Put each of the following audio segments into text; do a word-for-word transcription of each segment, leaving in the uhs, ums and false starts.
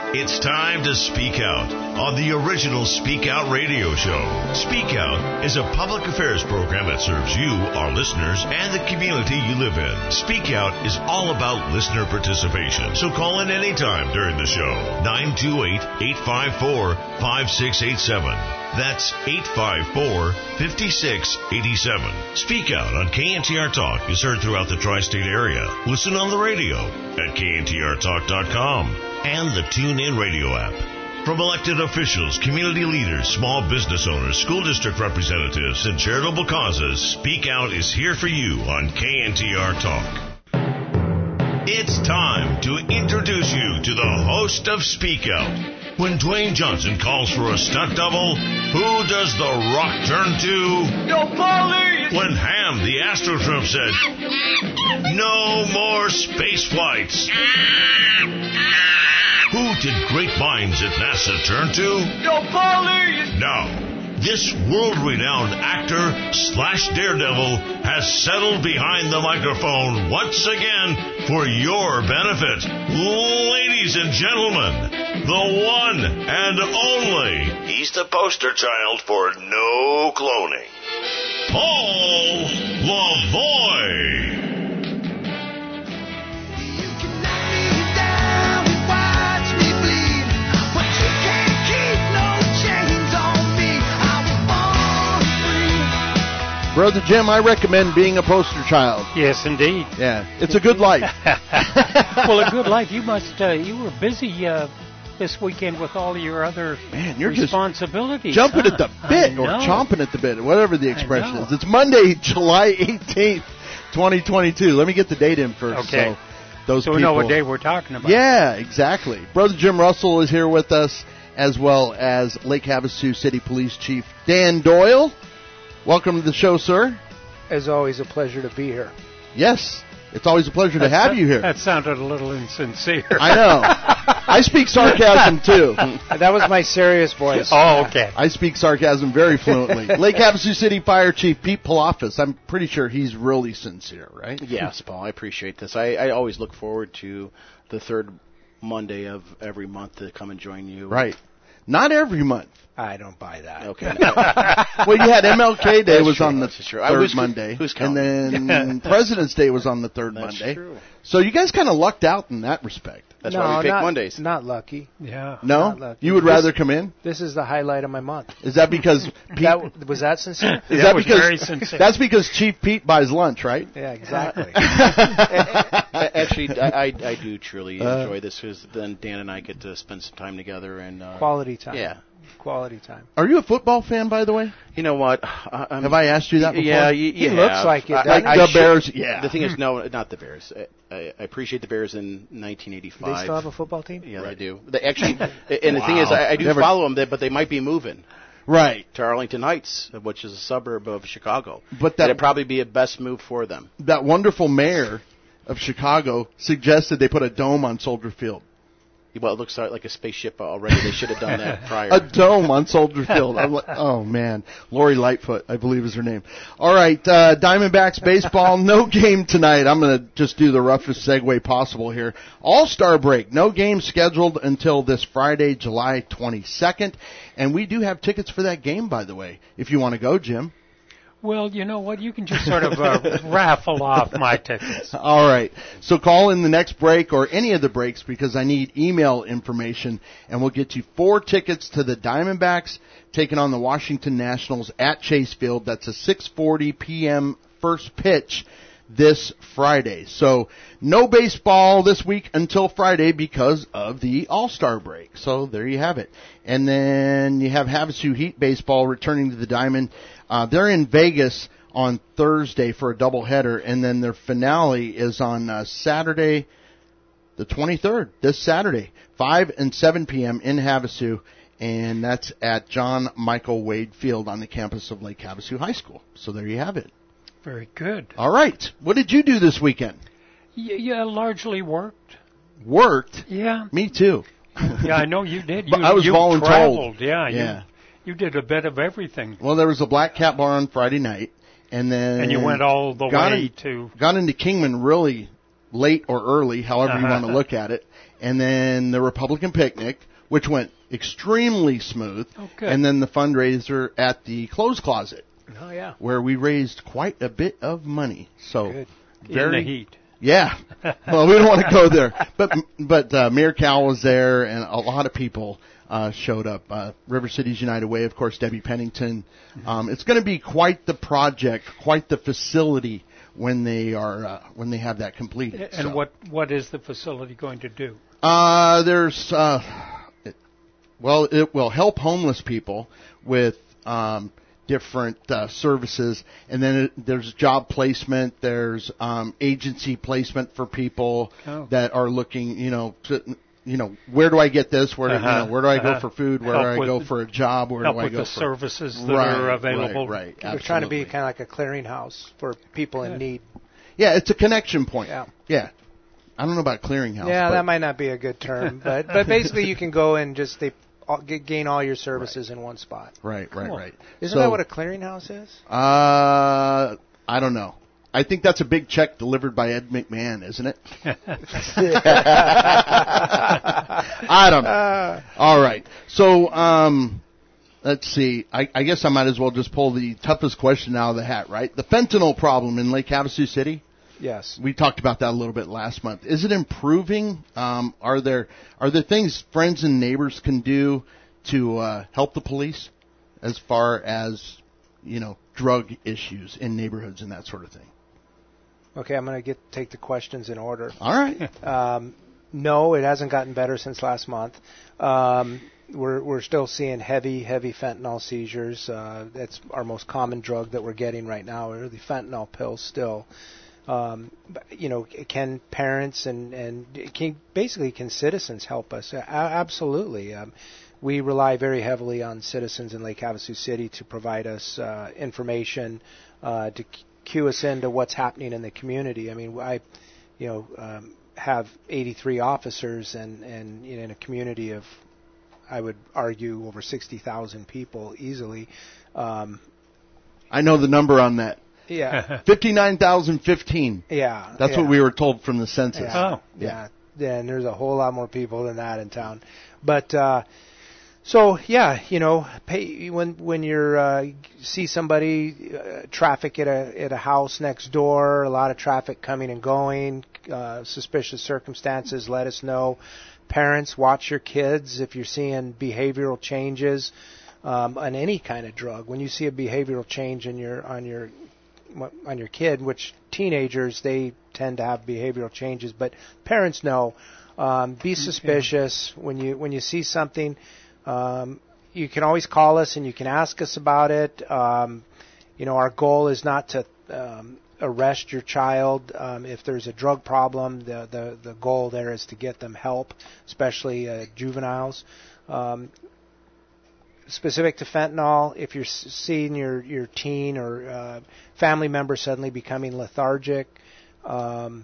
It's time to speak out on the original Speak Out radio show. Speak Out is a public affairs program that serves you, our listeners, and the community you live in. Speak Out is all about listener participation, so call in anytime during the show. nine two eight, eight five four, five six eight seven. That's eight five four, five six eight seven. Speak Out on K N T R Talk is heard throughout the tri-state area. Listen on the radio at K N T R talk dot com and the TuneIn radio app. From elected officials, community leaders, small business owners, school district representatives, and charitable causes, Speak Out is here for you on K N T R Talk. It's time to introduce you to the host of Speak Out. When Dwayne Johnson calls for a stunt double, who does The Rock turn to? No, Paulie! When Ham, the Astroturf, said, no more space flights. Who did great minds at NASA turn to? No, Paulie! Now, this world-renowned actor slash daredevil has settled behind the microphone once again for your benefit. Ladies and gentlemen, the one and only. He's the poster child for no cloning. Paul Lavoie. Brother Jim, I recommend being a poster child. Yes, indeed. Yeah, it's a good life. Well, a good life. You must. Uh, you were busy uh, this weekend with all your other Man, you're responsibilities. Just jumping huh? at the bit or chomping at the bit, whatever the expression is. It's Monday, July eighteenth, twenty twenty-two. Let me get the date in first. Okay. So, those so we people, know what day we're talking about. Yeah, exactly. Brother Jim Russell is here with us, as well as Lake Havasu City Police Chief Dan Doyle. Welcome to the show, sir. As always, a pleasure to be here. Yes, it's always a pleasure to That's have a, you here. That sounded a little insincere. I know. I speak sarcasm, too. That was my serious voice. Oh, okay. I speak sarcasm very fluently. Lake Havasu City Fire Chief Pete Palafis, I'm pretty sure he's really sincere, right? Yes, Paul, I appreciate this. I, I always look forward to the third Monday of every month to come and join you. Right. Not every month. I don't buy that. Okay. Well, you had M L K Day That's was true. on the That's true. third who's, Monday, who's and then President's Day was on the third That's Monday. True. So you guys kind of lucked out in that respect. That's no, why we pick not, Mondays. Not lucky. Yeah. No? Not lucky. You would This- rather come in? This is the highlight of my month. Is that because Pete... That, was that sincere? Is That that was because very sincere. That's because Chief Pete buys lunch, right? Yeah, exactly. Actually, I, I, I do truly Uh, enjoy this because then Dan and I get to spend some time together. and uh, Quality time. Yeah. Quality time. Are you a football fan, by the way? You know what? I, I'm, Have I asked you that before? Yeah, you, He you looks have. like it, I- doesn't Like I the should- Bears? Yeah. The thing is, no, not the Bears. I, I, I appreciate the Bears in nineteen Do eighty-five. they still have a football team? Yeah, they do. They actually, and the thing is, Wow. I, I do Never- follow them, but they might be moving Right. to Arlington Heights, which is a suburb of Chicago. But that- That'd probably be a best move for them. That wonderful mayor of Chicago suggested they put a dome on Soldier Field. Well, it looks like a spaceship already. They should have done that prior. A dome on Soldier Field. I'm like, oh, man. Lori Lightfoot, I believe is her name. All right, uh, Diamondbacks baseball, no game tonight. I'm going to just do the roughest segue possible here. All-Star break, no game scheduled until this Friday, July twenty-second. And we do have tickets for that game, by the way, if you want to go, Jim. Well, you know what? You can just sort of uh, raffle off my tickets. All right. So call in the next break or any of the breaks because I need email information, and we'll get you four tickets to the Diamondbacks taking on the Washington Nationals at Chase Field. That's a six forty p.m. first pitch this Friday. So no baseball this week until Friday because of the All-Star break. So there you have it. And then you have Havasu Heat baseball returning to the Diamond. Uh, they're in Vegas on Thursday for a doubleheader, and then their finale is on uh, Saturday, the twenty-third, this Saturday, five and seven p.m. in Havasu, and that's at John Michael Wade Field on the campus of Lake Havasu High School. So there you have it. Very good. All right. What did you do this weekend? Y- yeah, largely worked. Worked? Yeah. Me too. Yeah, I know you did. You, But I was you voluntold. traveled. Yeah, Yeah. You, you did a bit of everything. Well, there was a Black Cat Bar on Friday night, and then And you went all the got way in- to... got into Kingman really late or early, however you want to look at it, and then the Republican picnic, which went extremely smooth, Oh, good. and then the fundraiser at the Clothes Closet, Oh, yeah. where we raised quite a bit of money. So Good. very In the heat. Yeah. Well, we don't want to go there, but but uh, Mayor Cal was there, and a lot of people uh, showed up. Uh, River Cities United Way, of course, Debbie Pennington. Um, it's going to be quite the project, quite the facility when they are uh, when they have that completed. And So, what what is the facility going to do? Uh, there's uh, it, well, it will help homeless people with um, different uh, services, and then it, there's job placement. There's um, agency placement for people Oh. that are looking, you know, to, you know, where do I get this? Where do, Uh-huh. you know, where do I Uh-huh. go for food? Where Help do I with go the- for a job? Where Help do I with go the for services that right, are available. Right, right. We're trying to be absolutely. kind of like a clearinghouse for people in Good. need. Yeah, it's a connection point. Yeah. Yeah. I don't know about clearinghouse. Yeah, but that might not be a good term, but but basically you can go and just they all, get, gain all your services in one spot. Right, right, Cool. right. Isn't So, that what a clearinghouse is? Uh, I don't know. I think that's a big check delivered by Ed McMahon, isn't it? I don't know. Uh, All right. So, um, let's see. I, I guess I might as well just pull the toughest question out of the hat, right? The fentanyl problem in Lake Havasu City. yes. We talked about that a little bit last month. Is it improving? Um, are there are there things friends and neighbors can do to uh, help the police as far as, you know, drug issues in neighborhoods and that sort of thing? Okay, I'm going to get take the questions in order. All right. Um, no, it hasn't gotten better since last month. Um, we're we're still seeing heavy, heavy fentanyl seizures. Uh, that's our most common drug that we're getting right now, are the fentanyl pills still. Um, but, you know, can parents and, and can, basically can citizens help us? A- absolutely. Um, we rely very heavily on citizens in Lake Havasu City to provide us uh, information, uh, to cue us into what's happening in the community. I mean, I, you know, um, have eighty-three officers and, and you know, in a community of, I would argue, over sixty thousand people easily. Um, I know the number on that. yeah, fifty-nine thousand fifteen. yeah. That's yeah. what we were told from the census. Yeah. Oh. Yeah. yeah. And there's a whole lot more people than that in town. But uh so yeah, you know, pay, when when you're uh, see somebody uh, traffic at a at a house next door, a lot of traffic coming and going, uh, suspicious circumstances, let us know. Parents, watch your kids if you're seeing behavioral changes um, on any kind of drug. When you see a behavioral change in your on your on your kid, which teenagers, they tend to have behavioral changes, but parents know. Um, be suspicious when you when you see something. Um, you can always call us and you can ask us about it. Um, you know, our goal is not to um, arrest your child. Um, if there's a drug problem, the, the the goal there is to get them help, especially uh, juveniles. Um, specific to fentanyl, if you're seeing your, your teen or uh, family member suddenly becoming lethargic, um,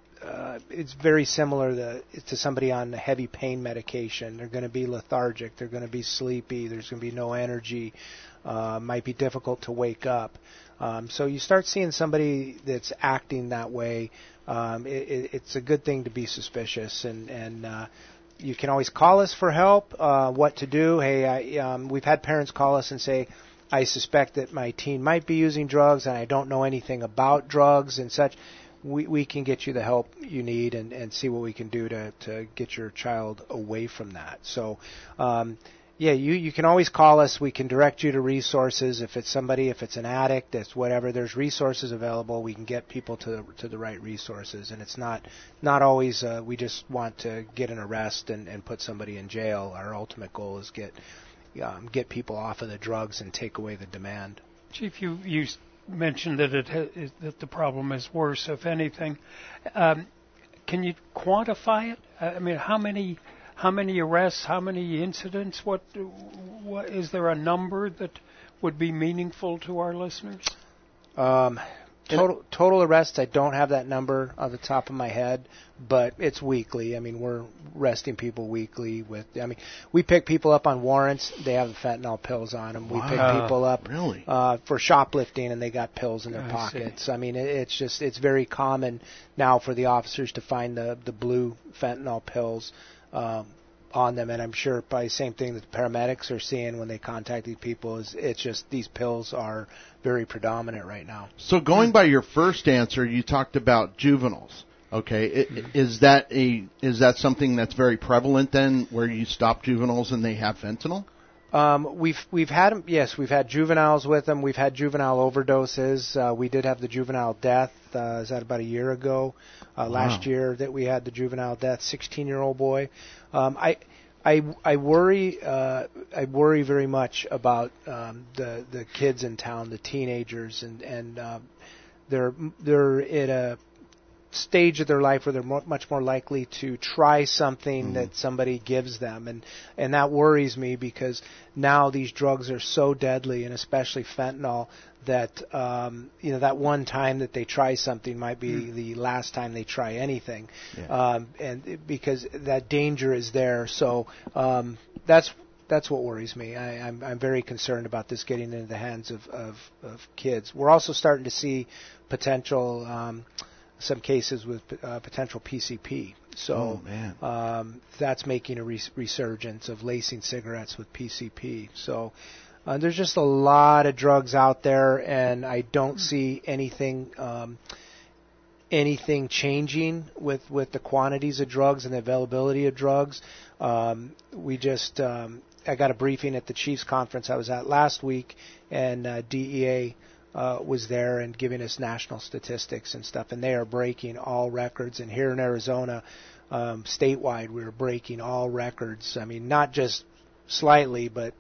uh, it's very similar to, to somebody on heavy pain medication. They're going to be lethargic. They're going to be sleepy. There's going to be no energy. Uh, might be difficult to wake up. Um, so you start seeing somebody that's acting that way. Um, it, it, it's a good thing to be suspicious, and and uh, you can always call us for help. Uh, what to do? Hey, I, um, we've had parents call us and say, I suspect that my teen might be using drugs, and I don't know anything about drugs and such. We we can get you the help you need and, and see what we can do to, to get your child away from that. So, um, yeah, you, you can always call us. We can direct you to resources. If it's somebody, if it's an addict, it's whatever, there's resources available. We can get people to to the right resources. And it's not not always uh, we just want to get an arrest and, and put somebody in jail. Our ultimate goal is get um, get people off of the drugs and take away the demand. Chief, you you mentioned that it ha- is, that the problem is worse, if anything. Um, can you quantify it? I mean, how many how many arrests, how many incidents? What, what is there a number that would be meaningful to our listeners? Um, Total total arrests, I don't have that number on the top of my head, but it's weekly. I mean, we're arresting people weekly with, I mean, we pick people up on warrants, they have the fentanyl pills on them. We Wow. pick people up Really? uh, for shoplifting and they got pills in their I pockets. see. I mean, it, it's just, it's very common now for the officers to find the, the blue fentanyl pills um, on them, and I'm sure probably the same thing that the paramedics are seeing when they contact these people is it's just these pills are very predominant right now. So going by your first answer, you talked about juveniles. Okay, I- is that a is that something that's very prevalent then, where you stop juveniles and they have fentanyl? Um, we've we've had 'em- yes, we've had juveniles with them. We've had juvenile overdoses. Uh, we did have the juvenile death. Uh, is that about a year ago? Uh, Wow. Last year that we had the juvenile death, sixteen-year-old boy. Um, I. I, I worry uh, I worry very much about um, the the kids in town, the teenagers, and and uh, they're they're at a stage of their life where they're mo- much more likely to try something Mm-hmm. that somebody gives them, and and that worries me because now these drugs are so deadly, and especially fentanyl, that um, you know that one time that they try something might be mm. the last time they try anything, Yeah. um, and it- because that danger is there. So um, that's that's what worries me. I, I'm I'm very concerned about this getting into the hands of of, of kids. We're also starting to see potential. Um, some cases with uh, potential P C P. So Oh, man. um, that's making a res- resurgence of lacing cigarettes with P C P. So uh, there's just a lot of drugs out there, and I don't see anything um, anything changing with, with the quantities of drugs and the availability of drugs. Um, we just um, I got a briefing at the Chiefs conference I was at last week, and uh, D E A Uh, was there and giving us national statistics and stuff, and they are breaking all records. And here in Arizona, um, statewide, we're breaking all records. I mean, not just slightly, but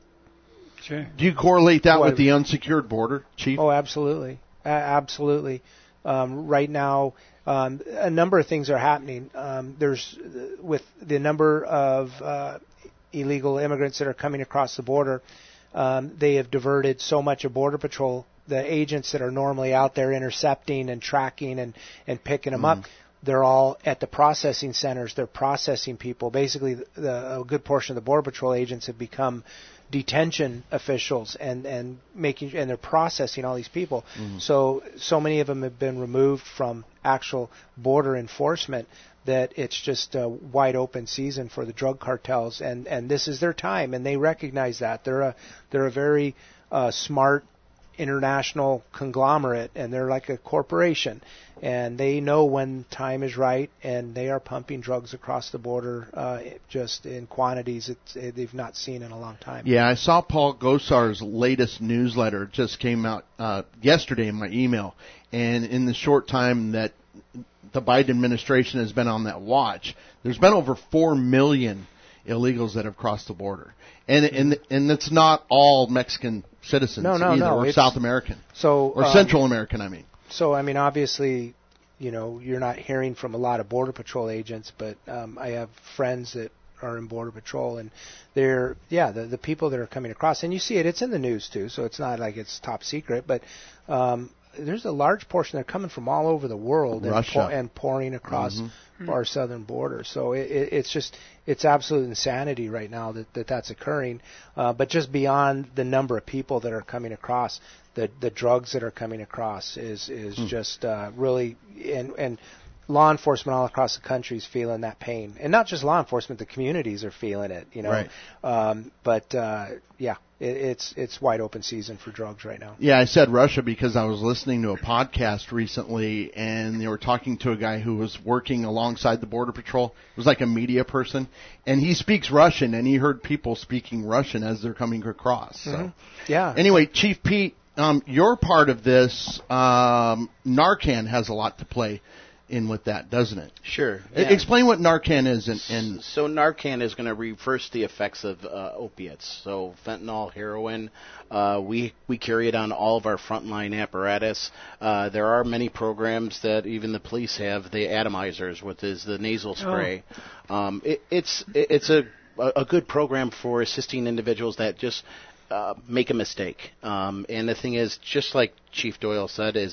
Sure. Do you correlate that What- with the unsecured border, Chief? oh, absolutely, a- absolutely. Um, right now, um, a number of things are happening. Um, there's uh, with the number of uh, illegal immigrants that are coming across the border. Um, they have diverted so much of Border Patrol. The agents that are normally out there intercepting and tracking and, and picking them Mm-hmm. up, they're all at the processing centers. They're processing people. Basically, the, a good portion of the Border Patrol agents have become detention officials and, and making and they're processing all these people. Mm-hmm. So so many of them have been removed from actual border enforcement that it's just a wide open season for the drug cartels, and, and this is their time, and they recognize that. They're a they're a very uh, smart international conglomerate, and they're like a corporation, and they know when time is right, and they are pumping drugs across the border uh, just in quantities it's, it, they've not seen in a long time. Yeah, I saw Paul Gosar's latest newsletter. It just came out uh, yesterday in my email, and in the short time that the Biden administration has been on that watch, there's been over four million illegals that have crossed the border, and and and it's not all Mexican citizens No, no, either, no, or it's- South American, So or um, Central American. I mean, So, I mean, obviously, you know, you're not hearing from a lot of Border Patrol agents, but um, I have friends that are in Border Patrol, and they're, yeah, the, the people that are coming across, and you see it, it's in the news too, so it's not like it's top secret, but um, there's a large portion that are coming from all over the world and, Russia. pour, and pouring across Mm-hmm. our southern border. So it, it, it's just, it's absolute insanity right now that, that that's occurring. Uh, but just beyond the number of people that are coming across, the the drugs that are coming across is is Hmm. just uh, really, and and law enforcement all across the country is feeling that pain, and not just law enforcement, the communities are feeling it, you know. Right. Um, but uh, yeah, it, it's it's wide open season for drugs right now. yeah, I said Russia because I was listening to a podcast recently, and they were talking to a guy who was working alongside the Border Patrol. It was like a media person, and he speaks Russian, and he heard people speaking Russian as they're coming across. So. Mhm. Yeah. Anyway, Chief Pete, um, your part of this, um, Narcan has a lot to play in with that, doesn't it? Sure. E- yeah. Explain what Narcan is. And, and So Narcan is going to reverse the effects of uh, opiates. So fentanyl, heroin, uh, we we carry it on all of our frontline apparatus. Uh, there are many programs that even the police have, the atomizers, which is the nasal spray. Um, it, it's it, it's a a good program for assisting individuals that just uh, make a mistake. Um, and the thing is, just like Chief Doyle said, is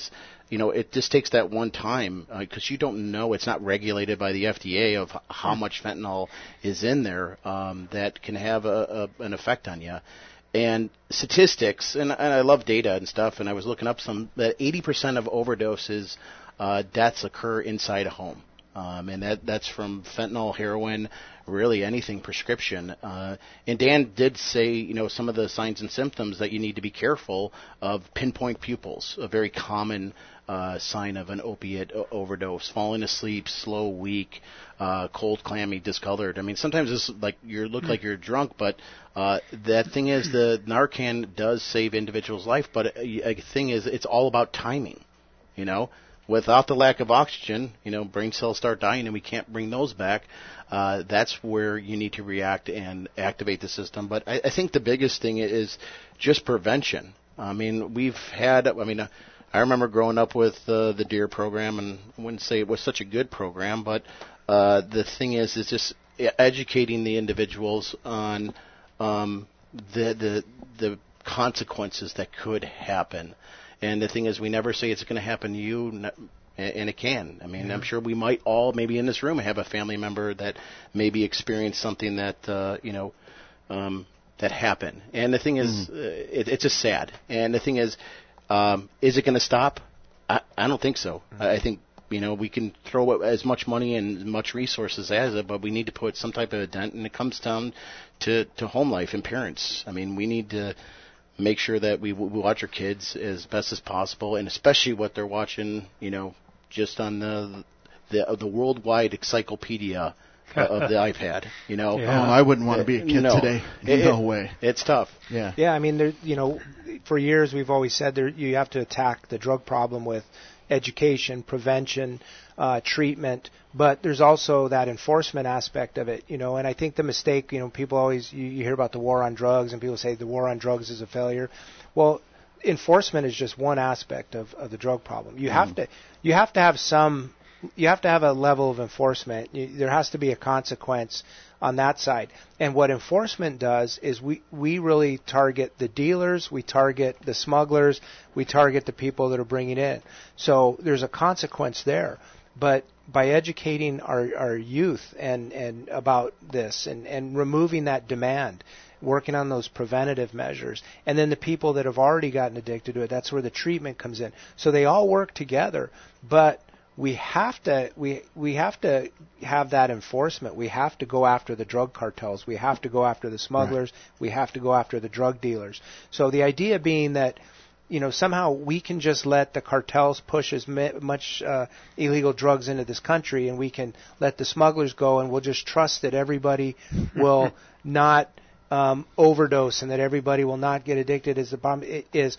you know, it just takes that one time because uh, you don't know, it's not regulated by the F D A of how much fentanyl is in there um, that can have a, a, an effect on you. And statistics, and, and I love data and stuff, and I was looking up some, that eighty percent of overdoses, uh, deaths occur inside a home. Um, and that that's from fentanyl, heroin, really anything prescription. Uh, and Dan did say, you know, some of the signs and symptoms that you need to be careful of: pinpoint pupils, a very common uh, sign of an opiate o- overdose; falling asleep, slow, weak, uh, cold, clammy, discolored. I mean, sometimes it's like you look like you're drunk, but uh, that thing is, the Narcan does save individuals' life. But a, a thing is, it's all about timing, you know. Without the lack of oxygen, you know, brain cells start dying and we can't bring those back. Uh, that's where you need to react and activate the system. But I, I think the biggest thing is just prevention. I mean, we've had, I mean, uh, I remember growing up with uh, the DEER program, and I wouldn't say it was such a good program, but uh, the thing is, is just educating the individuals on um, the, the, the consequences that could happen. And the thing is, we never say it's going to happen to you, and it can. I mean, yeah. I'm sure we might all, maybe in this room, have a family member that maybe experienced something that, uh, you know, um, that happened. And the thing is, mm. uh, it, it's just sad. And the thing is, um, is it going to stop? I, I don't think so. Mm. I think, you know, we can throw as much money and much resources as it, but we need to put some type of a dent, and it comes down to, to home life and parents. I mean, we need to make sure that we, we watch our kids as best as possible, and especially what they're watching, you know, just on the the, the worldwide encyclopedia of the iPad. You know, yeah. oh, I wouldn't want to be a kid no. today. It, no way. It's tough. Yeah. Yeah. I mean, there. You know, for years we've always said there you have to attack the drug problem with education, prevention, uh, treatment, but there's also that enforcement aspect of it, you know, and I think the mistake, you know, people always, you, you hear about the war on drugs, and people say the war on drugs is a failure. Well, enforcement is just one aspect of, of the drug problem. You mm. have to, you have to have some, you have to have a level of enforcement. You, there has to be a consequence on that side. And what enforcement does is we, we really target the dealers, we target the smugglers, we target the people that are bringing in. So there's a consequence there. But by educating our, our youth and, and about this and, and removing that demand, working on those preventative measures, and then the people that have already gotten addicted to it, that's where the treatment comes in. So they all work together, but we have to we we have to have that enforcement. We have to go after the drug cartels. We have to go after the smugglers. Right. We have to go after the drug dealers. So the idea being that, you know, somehow we can just let the cartels push as much uh, illegal drugs into this country, and we can let the smugglers go, and we'll just trust that everybody will not um, overdose and that everybody will not get addicted. Is the bomb it is.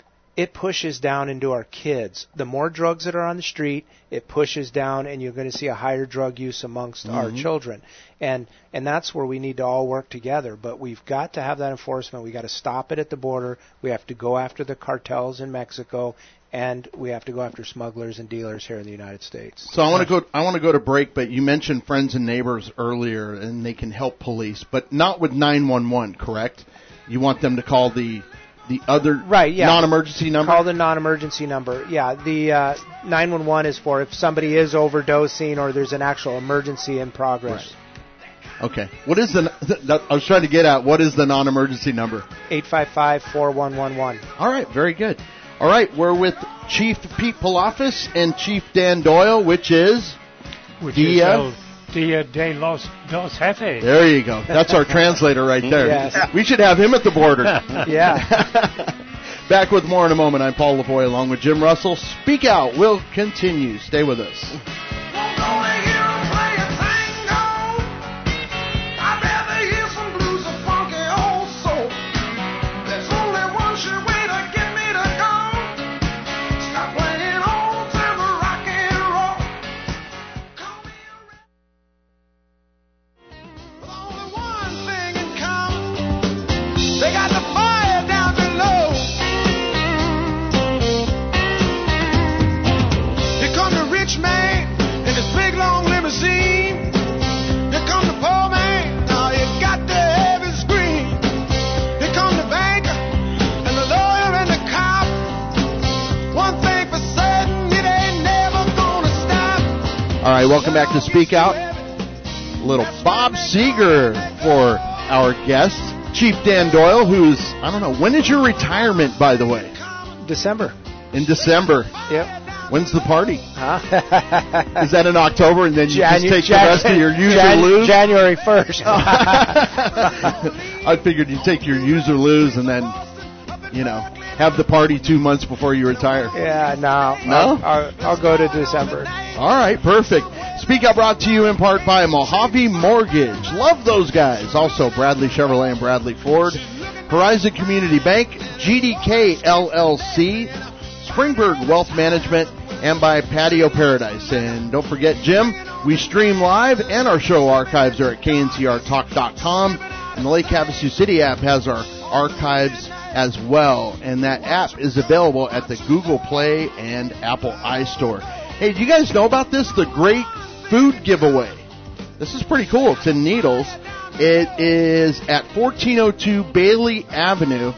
It pushes down into our kids. The more drugs that are on the street, it pushes down, and you're going to see a higher drug use amongst mm-hmm. our children. And and that's where we need to all work together. But we've got to have that enforcement. We've got to stop it at the border. We have to go after the cartels in Mexico, and we have to go after smugglers and dealers here in the United States. So I want to go. I want to go to break, but you mentioned friends and neighbors earlier, and they can help police, but not with nine one one, correct? You want them to call the The other right, yeah. non-emergency number? Call the non-emergency number. Yeah, the uh, nine one one is for if somebody is overdosing or there's an actual emergency in progress. Right. Okay. What is the, the, I was trying to get at, what is the non-emergency number? eight five five, four one one one. All right, very good. All right, we're with Chief Pete Palafis and Chief Dan Doyle, which is? Which Dia. is Dia de los Dos Jefes. There you go. That's our translator right there. Yes. We should have him at the border. Yeah. Back with more in a moment. I'm Paul Lavoie along with Jim Russell. Speak Out will continue. Stay with us. They got the fire down below. Here come the rich man. right, welcome back to Speak Out. A little Bob Seger for our guest, Chief Dan Doyle, who's, I don't know, when is your retirement, by the way? December. In December. Yep. When's the party? Huh? Is that in October, and then you Janu- just take Jan- the rest of your use Jan- or lose? January first. I figured you'd take your use or lose and then, you know, have the party two months before you retire. Yeah, no. No? I'll, I'll, I'll go to December. All right, perfect. Speak Out brought to you in part by Mojave Mortgage. Love those guys. Also, Bradley Chevrolet and Bradley Ford. Horizon Community Bank, G D K L L C, Springburg Wealth Management, and by Patio Paradise. And don't forget, Jim, we stream live, and our show archives are at K N C R talk dot com. And the Lake Havasu City app has our archives as well. And that app is available at the Google Play and Apple iStore. Hey, do you guys know about this? The Great Food Giveaway. This is pretty cool. It's in Needles. It is at fourteen oh two Bailey Avenue.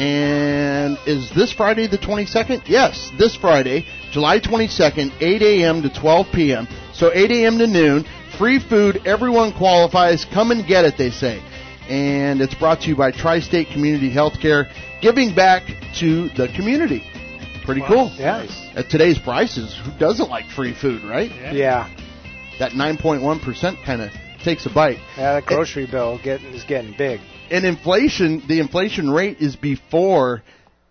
And is this Friday the twenty-second? Yes, this Friday, July twenty-second, eight a.m. to twelve p.m. So eight a.m. to noon. Free food. Everyone qualifies. Come and get it, they say. And it's brought to you by Tri-State Community Healthcare, giving back to the community. Pretty Wow. cool. Yeah. At today's prices, who doesn't like free food, right? Yeah. Yeah. That nine point one percent kind of takes a bite. Yeah, that grocery bill getting is getting big. And inflation, the inflation rate is before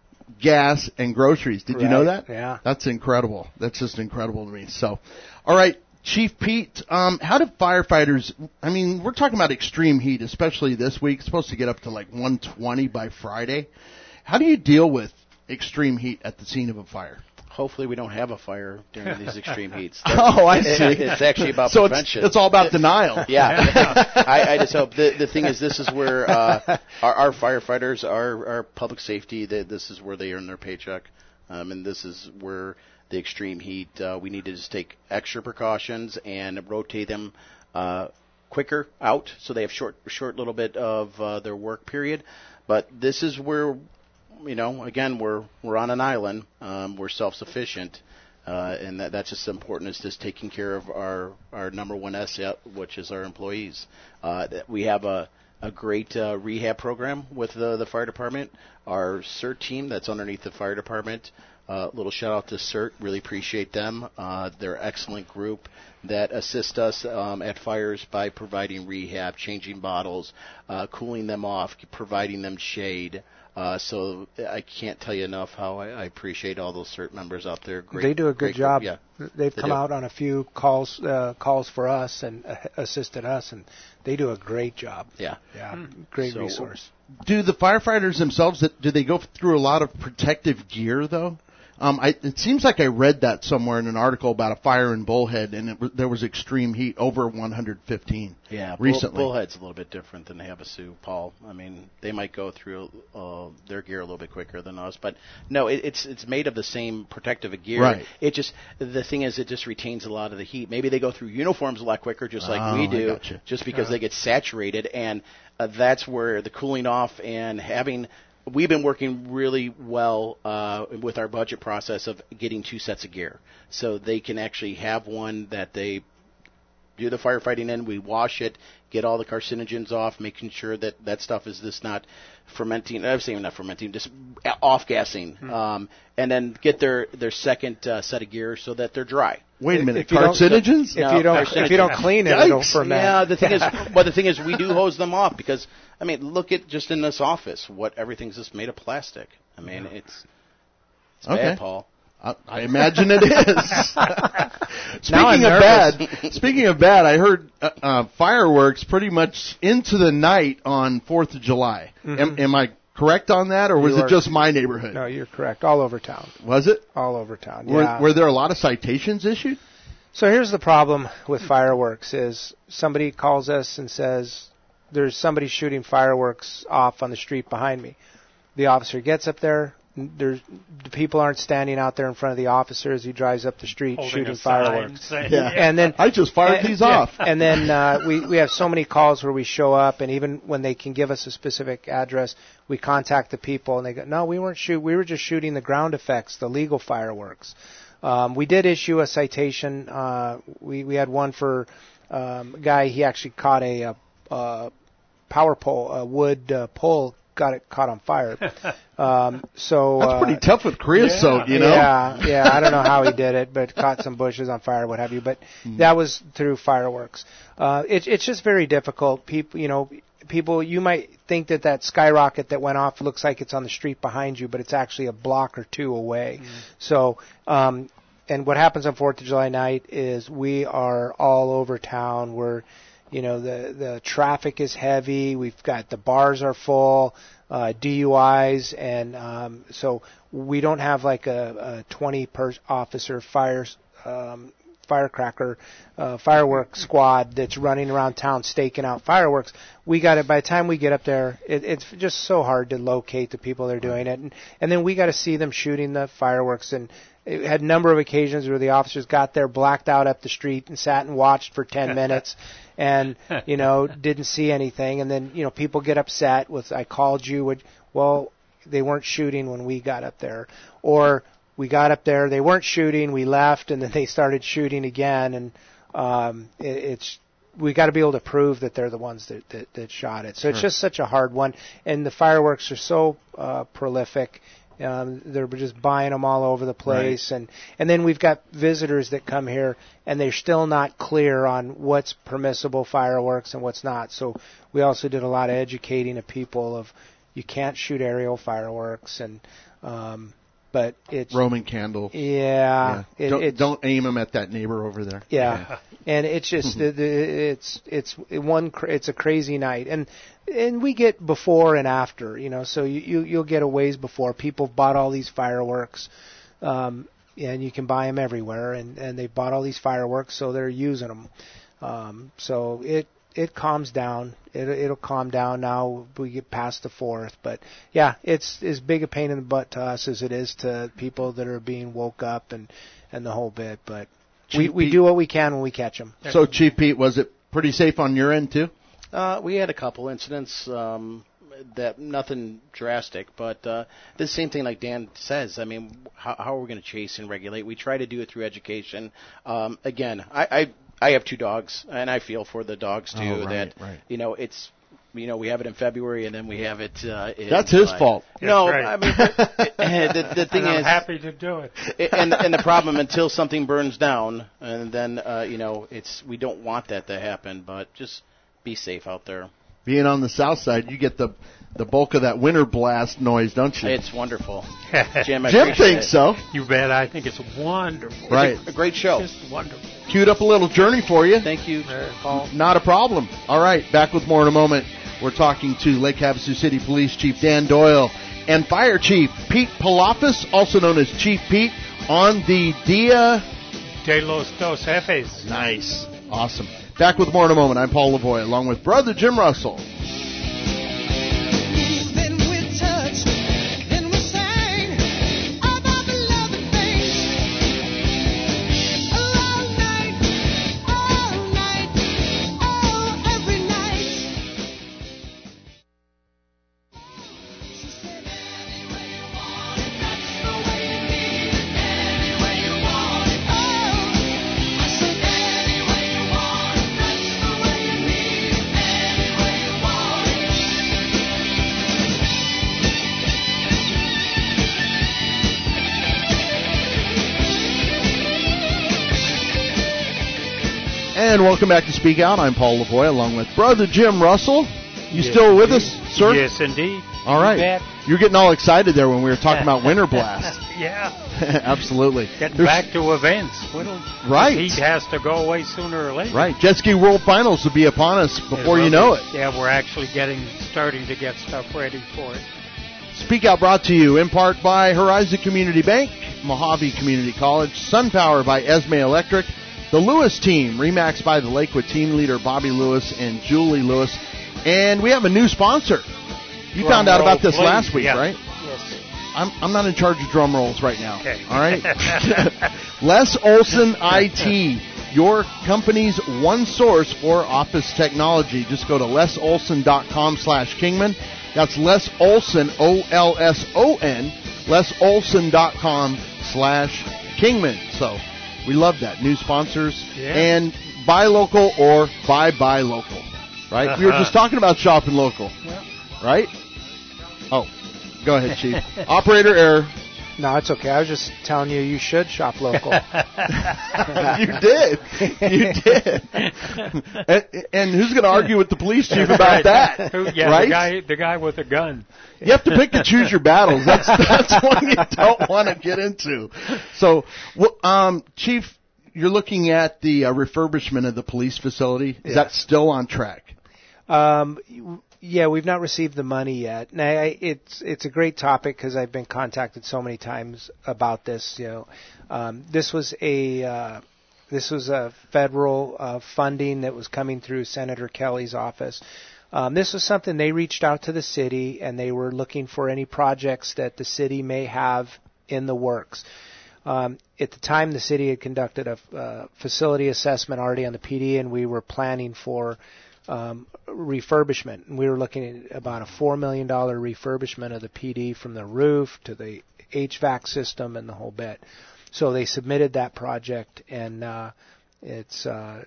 gas and groceries. Did you know Right. that? Yeah. That's incredible. That's just incredible to me. So, all right, Chief Pete, um, how do firefighters, I mean, we're talking about extreme heat, especially this week. It's supposed to get up to like one twenty by Friday. How do you deal with extreme heat at the scene of a fire? Hopefully we don't have a fire during these extreme heats. Oh, I It- see. It's actually about so prevention. It's, it's all about denial. Yeah, I, I just hope the the thing is this is where uh, our, our firefighters, our our public safety, that this is where they earn their paycheck, um, and this is where the extreme heat. Uh, we need to just take extra precautions and rotate them uh, quicker out, so they have short short little bit of uh, their work period. But this is where, you know, again, we're we're on an island. Um, we're self-sufficient, uh, and that, that's just important. Is just taking care of our, our number one asset, which is our employees. Uh, that we have a a great uh, rehab program with the the fire department. Our CERT team that's underneath the fire department. A uh, little shout out to CERT. Really appreciate them. Uh, they're an excellent group that assist us um, at fires by providing rehab, changing bottles, uh, cooling them off, providing them shade. Uh, so I can't tell you enough how I, I appreciate all those CERT members out there. Great, They do a good great job. Group. Yeah, They've they come do. out on a few calls uh, calls for us and uh, assisted us, and they do a great job. Yeah. Yeah, great So- resource. Do the firefighters themselves, do they go through a lot of protective gear, though? Um, I, it seems like I read that somewhere in an article about a fire in Bullhead, and it, was- there was extreme heat over one hundred fifteen Yeah, Bull, recently. Bullhead's a little bit different than Havasu, Paul. I mean, they might go through uh, their gear a little bit quicker than us, but no, it, it's it's made of the same protective gear. Right. It just the thing is, it just retains a lot of the heat. Maybe they go through uniforms a lot quicker, just like Oh, we I do, gotcha. just because they get saturated, and uh, that's where the cooling off and having. We've been working really well uh, with our budget process of getting two sets of gear, so they can actually have one that they do the firefighting in. We wash it, get all the carcinogens off, making sure that that stuff is just not fermenting. I'm saying not fermenting, just off gassing, Hmm. um, and then get their their second uh, set of gear so that they're dry. Wait a minute, If you don't- carcinogens? If No, you don't carcinogen. if you don't clean it, it'll Yikes. ferment. Yeah, the thing is, but the thing is, we do hose them off because I mean, look at just in this office, what everything's just made of plastic. I mean, it's it's Okay. bad, Paul. I, I imagine it is. Now I'm Speaking of nervous. bad, speaking of bad, I heard uh, uh, fireworks pretty much into the night on Fourth of July. Am, am I correct on that, or was You it are- just my neighborhood? No, you're correct. All over town. Was it? All over town. Were, Yeah. were there a lot of citations issued? So here's the problem with fireworks is somebody calls us and says there's somebody shooting fireworks off on the street behind me. The officer gets up there. There's the people aren't standing out there in front of the officer as he drives up the street Holding shooting a sign fireworks. saying- Yeah. And then I just fired and- these off. And then uh, we we have so many calls where we show up, and even when they can give us a specific address, we contact the people, and they go, "No, we weren't shoot. We were just shooting the ground effects, the legal fireworks." um, we did issue a citation. Uh, we we had one for um, a guy. He actually caught a, a, a power pole, a wood uh, pole, got it caught on fire. Um, so that's pretty uh, tough with creosote, yeah, you know. Yeah, yeah. I don't know how he did it, but caught some bushes on fire, what have you. But mm. that was through fireworks. Uh, it, it's just very difficult. People, you know, people. You might think that that skyrocket that went off looks like it's on the street behind you, but it's actually a block or two away. Mm. So, um, and what happens on Fourth of July night is we are all over town. We're You know, the, the traffic is heavy. We've got the bars are full, uh, D U Is, and um, so we don't have like a, a twenty per officer fire um, firecracker uh, fireworks squad that's running around town staking out fireworks. We got it. By the time we get up there, it, it's just so hard to locate the people that are doing it, and, and then we got to see them shooting the fireworks. And it had a number of occasions where the officers got there, blacked out up the street, and sat and watched for ten minutes. And, you know, didn't see anything. And then, you know, people get upset with, I called you. Would, well, they weren't shooting when we got up there. Or we got up there, they weren't shooting, we left, and then they started shooting again. And um, it, it's we got to be able to prove that they're the ones that, that, that shot it. So sure. It's just such a hard one. And the fireworks are so uh, prolific. Um, they're just buying them all over the place, right. and and then we've got visitors that come here, and they're still not clear on what's permissible fireworks and what's not. So we also did a lot of educating of people of you can't shoot aerial fireworks, and um, but it's Roman candle. Yeah, yeah. It, don't, it's, don't aim them at that neighbor over there. Yeah, yeah. And it's just the, the, it's it's one it's a crazy night, and. And we get before and after, you know, so you, you, you'll get a ways before. People bought all these fireworks, um, and you can buy them everywhere, and, and they bought all these fireworks, so they're using them. Um, so it it calms down. It, it'll calm down now we get past the fourth. But, yeah, it's as big a pain in the butt to us as it is to people that are being woke up and, and the whole bit. But we, we do what we can when we catch them. So, Chief Pete, was it pretty safe on your end, too? Uh, we had a couple incidents, um, that nothing drastic, but uh, the same thing like Dan says. I mean, how, how are we going to chase and regulate? We try to do it through education. Um, again, I, I I have two dogs, and I feel for the dogs too. Oh, right, that right. you know, it's you know, we have it in February, and then we have it. Uh, in That's his July. fault. No, right. I mean, the, the thing and I'm is, happy to do it. and and the problem until something burns down, and then uh, you know, it's we don't want that to happen, but just. Be safe out there. Being on the south side, you get the the bulk of that winter blast noise, don't you? It's wonderful. Jim, I Jim thinks it. so. You bet. I think it's wonderful. Right. It's a, a great show. Just wonderful. Queued up a little journey for you. Thank you, Paul. Not a problem. All right, back with more in a moment. We're talking to Lake Havasu City Police Chief Dan Doyle and Fire Chief Pete Palafis, also known as Chief Pete, on the Dia de los Dos Jefes. Nice. Awesome. Back with more in a moment. I'm Paul Lavoie, along with brother Jim Russell. And welcome back to Speak Out. I'm Paul Lavoie, along with brother Jim Russell. You yes, still with indeed. us, sir? Yes, indeed. All right. You You're getting all excited there when we were talking about Winter Blast. Yeah. Absolutely. Getting There's, back to events. Winter, right. The heat has to go away sooner or later. Right. Jet Ski World Finals will be upon us before it you know be. it. Yeah, we're actually getting starting to get stuff ready for it. Speak Out brought to you in part by Horizon Community Bank, Mojave Community College, SunPower by Esme Electric, the Lewis Team, Remax by the Lakewood team leader Bobby Lewis and Julie Lewis. And we have a new sponsor. You Drum found out about this please. last week, yeah. right? Yes. I'm I'm not in charge of drum rolls right now. Okay. All right? Les Olson I T, your company's one source for office technology. Just go to les olson dot com slash kingman. That's Les Olson, O L S O N, les olson dot com slash Kingman. So we love that. New sponsors. Yeah. And buy local or buy buy local. Right? Uh-huh. We were just talking about shopping local. Yeah. Right? Oh, go ahead, Chief. Operator error. No, it's okay. I was just telling you you should shop local. You did. You did. And, and who's going to argue with the police chief about that? Who, yeah, right? the guy, the guy with a gun. You have to pick and choose your battles. That's that's one you don't want to get into. So, um, Chief, you're looking at the uh, refurbishment of the police facility. Is yeah. that still on track? Um. Yeah, we've not received the money yet. And I, it's it's a great topic because I've been contacted so many times about this. You know, um, this was a uh, this was a federal uh, funding that was coming through Senator Kelly's office. Um, this was something they reached out to the city, and they were looking for any projects that the city may have in the works. Um, at the time, the city had conducted a uh, facility assessment already on the P D, and we were planning for Um, refurbishment. And we were looking at about a four million dollars refurbishment of the P D from the roof to the H V A C system and the whole bit. So they submitted that project, and uh, it's uh,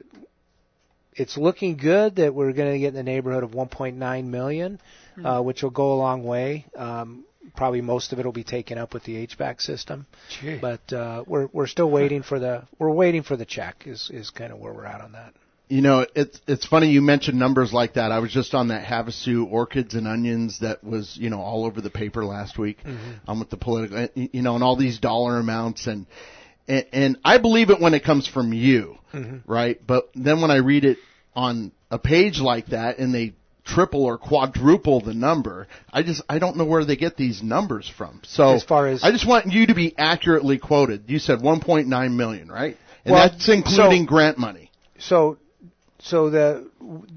it's looking good that we're going to get in the neighborhood of one point nine million dollars, mm-hmm. uh, which will go a long way. Um, probably most of it will be taken up with the H V A C system. Gee. But uh, we're we're still waiting for the we're waiting for the check is is kind of where we're at on that. You know, it's it's funny you mentioned numbers like that. I was just on that Havasu Orchids and Onions that was, you know, all over the paper last week. Mm-hmm. I'm with the political, you know, and all these dollar amounts. And and, and I believe it when it comes from you, mm-hmm. right? But then when I read it on a page like that and they triple or quadruple the number, I just I don't know where they get these numbers from. So as far as I just want you to be accurately quoted. You said one point nine million dollars, right? And well, that's including so, grant money. So So the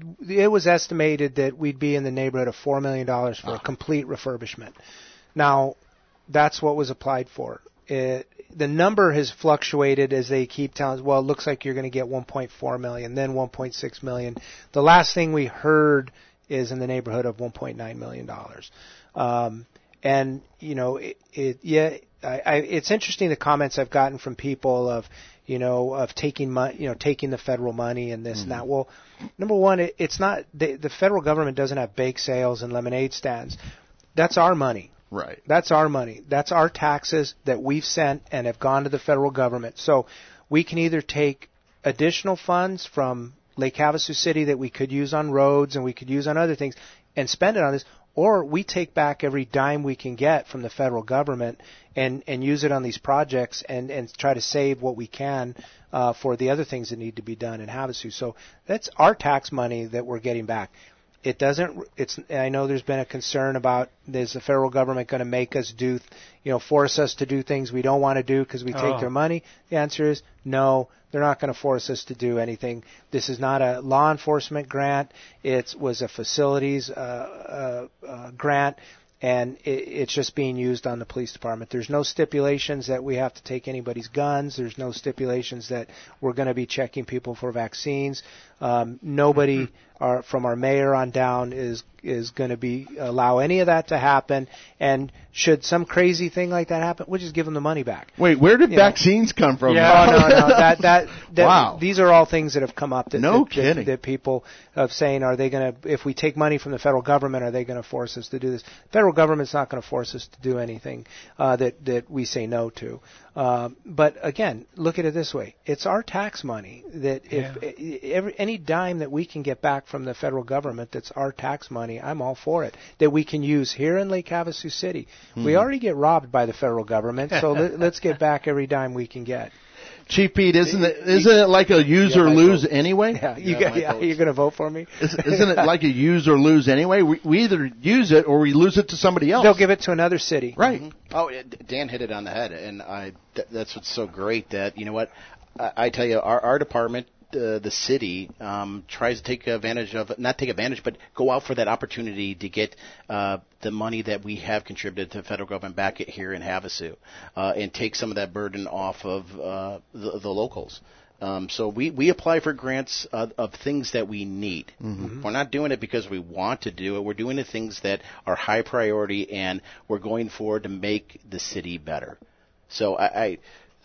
it was estimated that we'd be in the neighborhood of four million dollars for oh. a complete refurbishment. Now, that's what was applied for. It, the number has fluctuated as they keep telling us, well, it looks like you're going to get one point four million dollars, then one point six million dollars. The last thing we heard is in the neighborhood of one point nine million dollars. Um, and, you know, it, it yeah, I, I, it's interesting the comments I've gotten from people of, you know, of taking money, you know, taking the federal money and this mm-hmm. and that. Well, number one, it, it's not the, the federal government doesn't have bake sales and lemonade stands. That's our money. Right. That's our money. That's our taxes that we've sent and have gone to the federal government. So we can either take additional funds from Lake Havasu City that we could use on roads and we could use on other things and spend it on this, or we take back every dime we can get from the federal government and, and use it on these projects and, and try to save what we can uh, for the other things that need to be done in Havasu. So that's our tax money that we're getting back. It doesn't. It's. I know there's been a concern about is the federal government going to make us do, you know, force us to do things we don't want to do because we take oh. their money. The answer is no. They're not going to force us to do anything. This is not a law enforcement grant. It was a facilities uh, uh, uh, grant, and it, it's just being used on the police department. There's no stipulations that we have to take anybody's guns. There's no stipulations that we're going to be checking people for vaccines. Um, nobody our, from our mayor on down is is going to be allow any of that to happen. And should some crazy thing like that happen, we'll just give them the money back. Wait, where did you vaccines know? come from? Yeah, no, no, no. That, that, that, wow. These are all things that have come up that, no that, kidding. that, that people of saying, are they going to, if we take money from the federal government, are they going to force us to do this? The federal government's not going to force us to do anything uh, that, that we say no to. Uh, but again, look at it this way. It's our tax money that if yeah. every, any dime that we can get back from the federal government that's our tax money, I'm all for it, that we can use here in Lake Havasu City. Mm-hmm. We already get robbed by the federal government, so let, let's get back every dime we can get. Chief Pete, isn't it isn't it like a use or lose vote. anyway? Yeah, you got, yeah, you're going to vote for me? Isn't it like a use or lose anyway? We, we either use it or we lose it to somebody else. They'll give it to another city. Right. Mm-hmm. Oh, Dan hit it on the head, and I th- that's what's so great that, you know what, I, I tell you, our, our department, Uh, the city um, tries to take advantage of, not take advantage, but go out for that opportunity to get uh, the money that we have contributed to the federal government back at, here in Havasu uh, and take some of that burden off of uh, the, the locals. Um, so we, we apply for grants of, of things that we need. Mm-hmm. We're not doing it because we want to do it. We're doing the things that are high priority, and we're going forward to make the city better. So I... I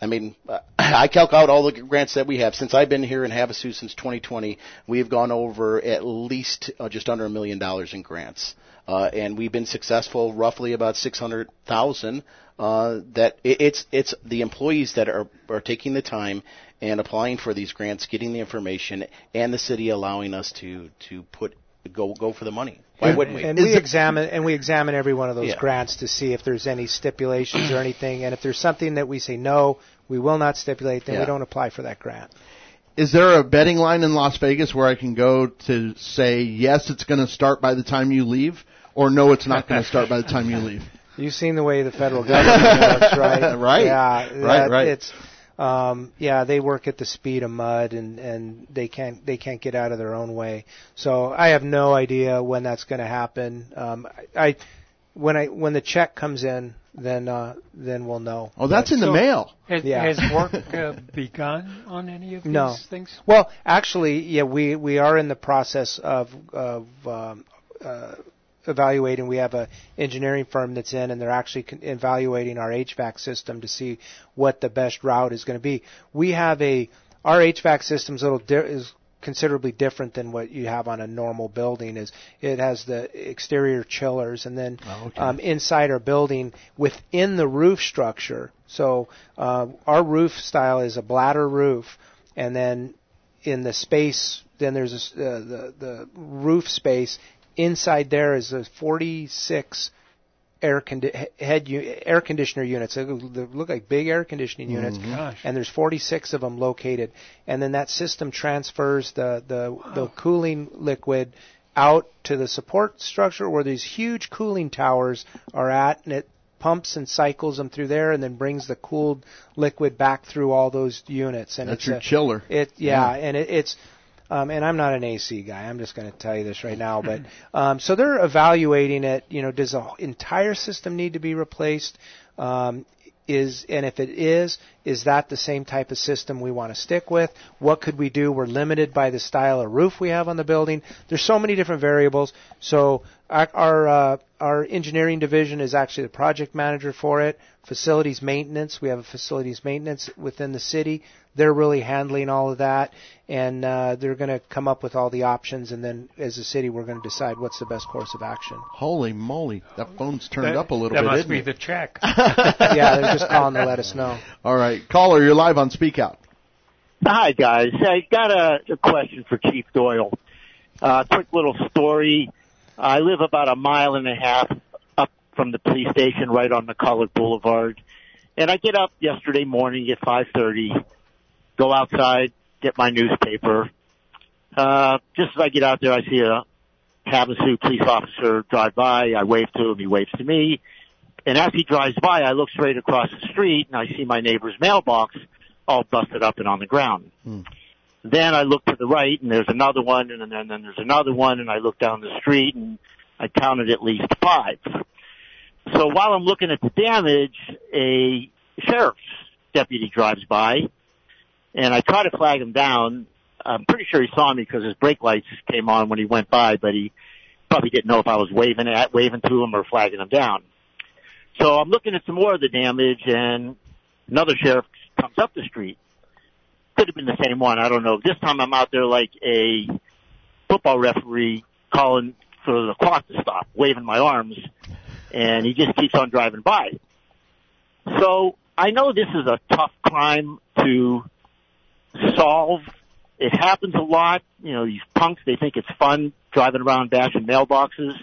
I mean, uh, I calc out all the grants that we have. Since I've been here in Havasu since twenty twenty, we've gone over at least uh, just under a million dollars in grants. Uh, and we've been successful roughly about six hundred thousand. Uh, that it, it's it's the employees that are, are taking the time and applying for these grants, getting the information, and the city allowing us to, to put go go for the money. Why and, wouldn't we? And we examine and we examine every one of those yeah. grants to see if there's any stipulations or anything. And if there's something that we say no, we will not stipulate, then yeah. we don't apply for that grant. Is there a betting line in Las Vegas where I can go to say yes, it's going to start by the time you leave, or no, it's not going to start by the time you leave? You've seen the way the federal government works, right? Right. Yeah. Right. That, right. It's um, yeah. They work at the speed of mud, and, and they can't they can't get out of their own way. So I have no idea when that's going to happen. Um, I, I when I when the check comes in, then uh, then we'll know. Oh, that's but, in the so mail. Has, yeah. has work uh, begun on any of these no. things? Well, actually, yeah, we we are in the process of of um, uh, evaluating. We have a engineering firm that's in, and they're actually con- evaluating our H V A C system to see what the best route is going to be. We have a our H V A C system's a little di- is considerably different than what you have on a normal building. Is it has the exterior chillers, and then oh, okay. um, inside our building within the roof structure. So uh, our roof style is a bladder roof, and then in the space, then there's a, uh, the the roof space. Inside there is a forty-six air condi- head u- air conditioner units. They look like big air conditioning units, mm-hmm. Gosh. and there's forty-six of them located. And then that system transfers the the, Wow. the cooling liquid out to the support structure where these huge cooling towers are at, and it pumps and cycles them through there, and then brings the cooled liquid back through all those units. And That's it's your a, chiller. It yeah, Yeah. and it, it's. Um, and I'm not an A C guy. I'm just going to tell you this right now. But um, so they're evaluating it. You know, does the entire system need to be replaced? Um, is and if it is, is that the same type of system we want to stick with? What could we do? We're limited by the style of roof we have on the building. There's so many different variables. So our our, uh, our engineering division is actually the project manager for it. Facilities maintenance. We have a facilities maintenance within the city. They're really handling all of that, and uh, they're going to come up with all the options, and then as a city, we're going to decide what's the best course of action. Holy moly, that phone's turned That, up a little that bit, must isn't be it? the check. Yeah, they're just calling to let us know. All right, caller, you're live on Speak Out. Hi, guys. I got a, a question for Chief Doyle. Uh, quick little story. I live about a mile and a half up from the police station right on McCulloch Boulevard. And I get up yesterday morning at five thirty, go outside, get my newspaper. Uh, just as I get out there, I see a Havasu police officer drive by. I wave to him. He waves to me. And as he drives by, I look straight across the street, and I see my neighbor's mailbox all busted up and on the ground. Hmm. Then I look to the right, and there's another one, and then, then there's another one, and I look down the street, and I counted at least five. So while I'm looking at the damage, a sheriff's deputy drives by, and I try to flag him down. I'm pretty sure he saw me because his brake lights came on when he went by, but he probably didn't know if I was waving at, waving to him or flagging him down. So I'm looking at some more of the damage, and another sheriff comes up the street. Could have been the same one. I don't know. This time I'm out there like a football referee calling for the clock to stop, waving my arms, and he just keeps on driving by. So I know this is a tough crime to solve. It happens a lot. You know, these punks, they think it's fun driving around bashing mailboxes.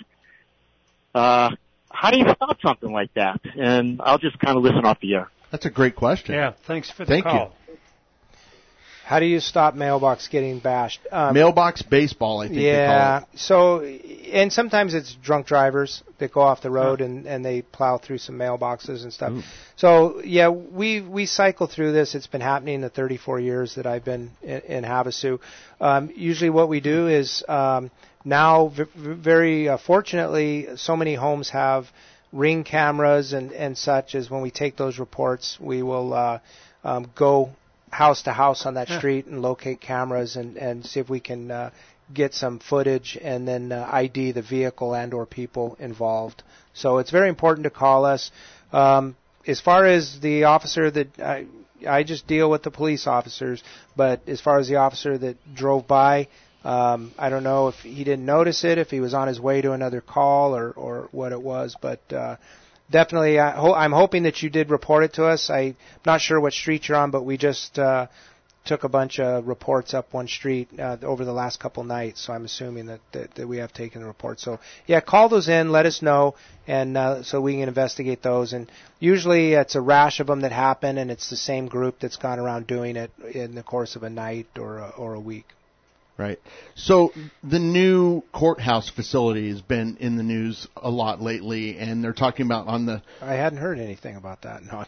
Uh, how do you stop something like that? And I'll just kind of listen off the air. That's a great question. Yeah, thanks for the Thank call. you. How do you stop mailbox getting bashed? Um, Mailbox baseball, I think yeah. they call it. So, and sometimes it's drunk drivers that go off the road and, and they plow through some mailboxes and stuff. Ooh. So, yeah, we we cycle through this. It's been happening the thirty-four years that I've been in, in Havasu. Um, usually, what we do is um, now, v- very uh, fortunately, so many homes have Ring cameras and and such. As when we take those reports, we will uh, um, go house to house on that street and locate cameras and, and see if we can uh, get some footage and then uh, I D the vehicle and or people involved. So it's very important to call us. Um, as far as the officer that uh, I just deal with the police officers. But as far as the officer that drove by, um, I don't know if he didn't notice it, if he was on his way to another call, or, or what it was. But uh, definitely, I ho- I'm hoping that you did report it to us. I'm not sure what street you're on, but we just uh, took a bunch of reports up one street uh, over the last couple nights, so I'm assuming that, that, that we have taken the report. So, yeah, call those in, let us know, and uh, so we can investigate those. And usually it's a rash of them that happen, and it's the same group that's gone around doing it in the course of a night or a, or a week. Right. So the new courthouse facility has been in the news a lot lately, and they're talking about on the... I hadn't heard anything about that. No,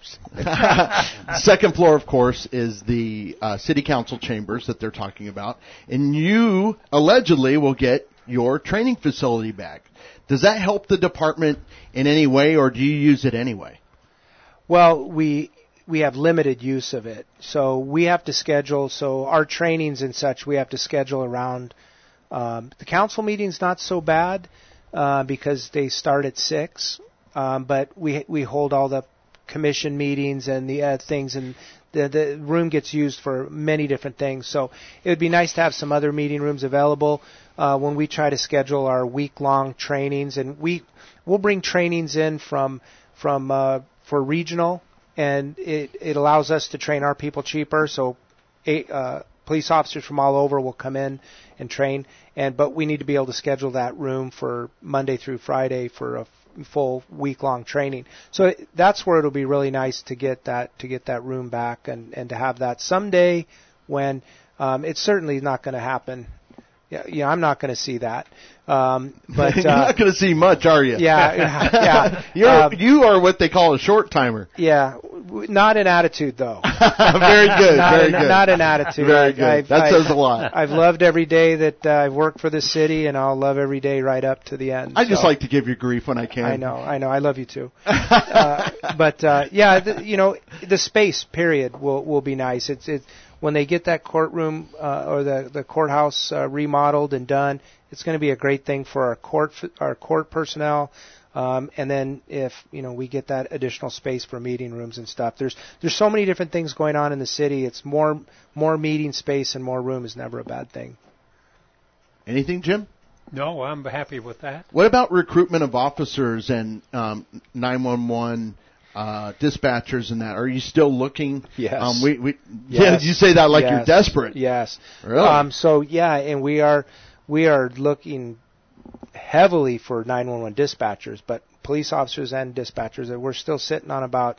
I'm just... Second floor, of course, is the uh, city council chambers that they're talking about, and you allegedly will get your training facility back. Does that help the department in any way, or do you use it anyway? Well, we... we have limited use of it. So we have to schedule, so our trainings and such, we have to schedule around, um, the council meeting's not so bad, uh, because they start at six, um, but we, we hold all the commission meetings and the uh, things, and the, the room gets used for many different things. So it would be nice to have some other meeting rooms available, uh, when we try to schedule our week-long trainings, and we, we'll bring trainings in from, from, uh, for regional, and it, it allows us to train our people cheaper. So eight, uh, police officers from all over will come in and train. And but we need to be able to schedule that room for Monday through Friday for a f- full week-long training. So it, that's where it'll be really nice to get that to get that room back and, and to have that someday when um, it's certainly not going to happen. Yeah, yeah, I'm not going to see that. Um, but You're uh, not going to see much, are you? Yeah, yeah. You're, um, you are what they call a short timer. Yeah, w- not in attitude though. Very good, not very in, good. Not in attitude. Very good. I've, that I've, says a lot. I've loved every day that uh, I've worked for this city, and I'll love every day right up to the end. I just so. like to give you grief when I can. I know, I know. I love you too. uh, but uh, yeah, the, you know, the space period will will be nice. It's it when they get that courtroom uh, or the the courthouse uh, remodeled and done. It's going to be a great thing for our court our court personnel, um, and then if you know we get that additional space for meeting rooms and stuff. There's there's so many different things going on in the city. It's more more meeting space and more room is never a bad thing. Anything, Jim? No, I'm happy with that. What about recruitment of officers and um, nine one one uh, dispatchers and that? Are you still looking? Yes. Um, we, we, yes. Yeah, you say that like yes. you're desperate. Yes. Really? Um, so yeah, and we are. We are looking heavily for nine one one dispatchers, but police officers and dispatchers. We're still sitting on about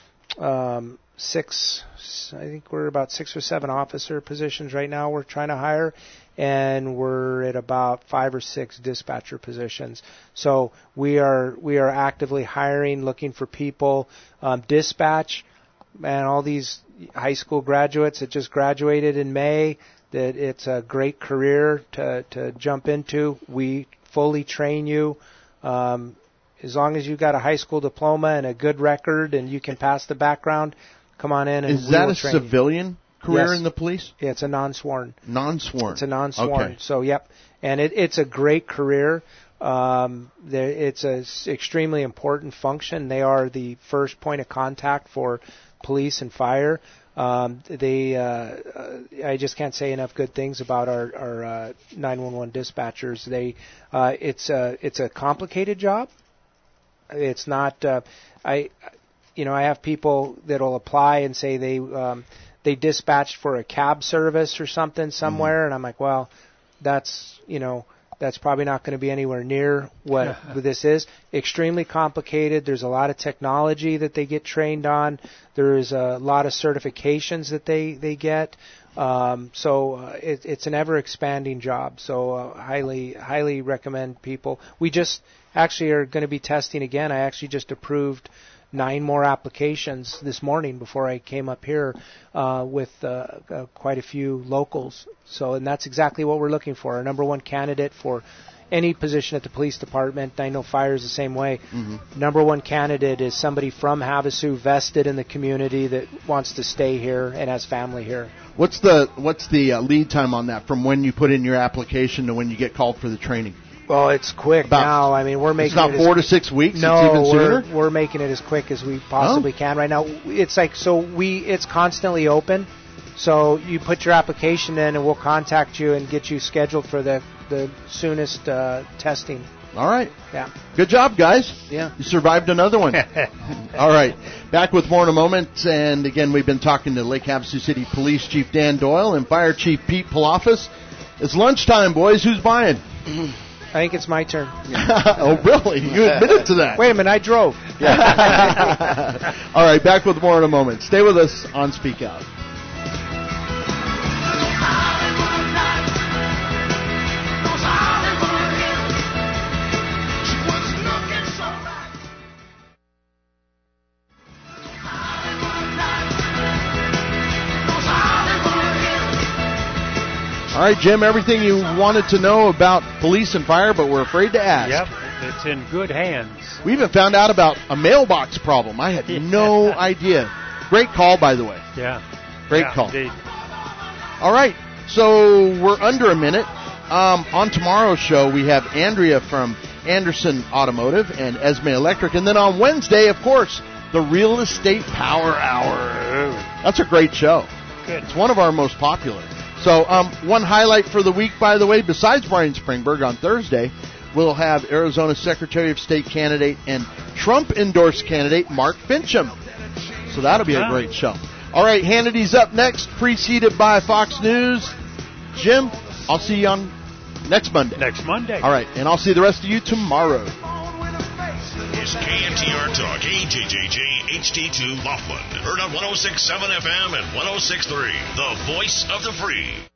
um, six, I think we're about six or seven officer positions right now we're trying to hire, and we're at about five or six dispatcher positions. So we are we are actively hiring, looking for people. Um, dispatch, and all these high school graduates that just graduated in May, that it's a great career to, to jump into. We fully train you. Um, as long as you've got a high school diploma and a good record and you can pass the background, come on in and Is we that will a train you. civilian career Yes. in the police? Yeah, it's a non-sworn. Non-sworn. It's a non-sworn. Okay. So, yep. And it, it's a great career. Um, there, it's an extremely important function. They are the first point of contact for police and fire. Um, they, uh, I just can't say enough good things about our, our uh, nine one one dispatchers. They, uh, it's a, it's a complicated job. It's not. Uh, I, you know, I have people that'll apply and say they, um, they dispatched for a cab service or something somewhere, mm-hmm. and I'm like, well, that's, you know. That's probably not going to be anywhere near what this is. Extremely complicated. There's a lot of technology that they get trained on. There's a lot of certifications that they, they get. Um, so uh, it, it's an ever-expanding job. So uh, highly, highly recommend people. We just actually are going to be testing again. I actually just approved nine more applications this morning before I came up here uh, with uh, uh, quite a few locals. So, and that's exactly what we're looking for. Our number one candidate for any position at the police department. I know fire is the same way. Mm-hmm. Number one candidate is somebody from Havasu, vested in the community, that wants to stay here and has family here. What's the what's the uh, lead time on that from when you put in your application to when you get called for the training? Well, it's quick About, now. I mean, we're making it's not it four as, to six weeks. No, it's even we're sooner. we're making it as quick as we possibly oh. can right now. It's like so we it's constantly open. So you put your application in, and we'll contact you and get you scheduled for the the soonest uh, testing. All right. Yeah. Good job, guys. Yeah. You survived another one. All right. Back with more in a moment. And again, we've been talking to Lake Havasu City Police Chief Dan Doyle and Fire Chief Pete Palafis. It's lunchtime, boys. Who's buying? I think it's my turn. Oh, really? You admitted to that. Wait a minute, I drove. All right, back with more in a moment. Stay with us on Speak Out. All right, Jim, everything you wanted to know about police and fire, but we're afraid to ask. Yep, it's in good hands. We even found out about a mailbox problem. I had no idea. Great call, by the way. Yeah. Great yeah, call. Indeed. All right, so we're under a minute. Um, on tomorrow's show, we have Andrea from Anderson Automotive and Esme Electric. And then on Wednesday, of course, the Real Estate Power Hour. That's a great show. Good. It's one of our most popular. So um, one highlight for the week, by the way, besides Brian Springberg on Thursday, we'll have Arizona Secretary of State candidate and Trump-endorsed candidate Mark Fincham. So that'll be a great show. All right, Hannity's up next, preceded by Fox News. Jim, I'll see you on next Monday. Next Monday. All right, and I'll see the rest of you tomorrow. Is K M T R Talk, K J J J H D two Laughlin. Heard on one oh six point seven F M and one oh six point three, the voice of the free.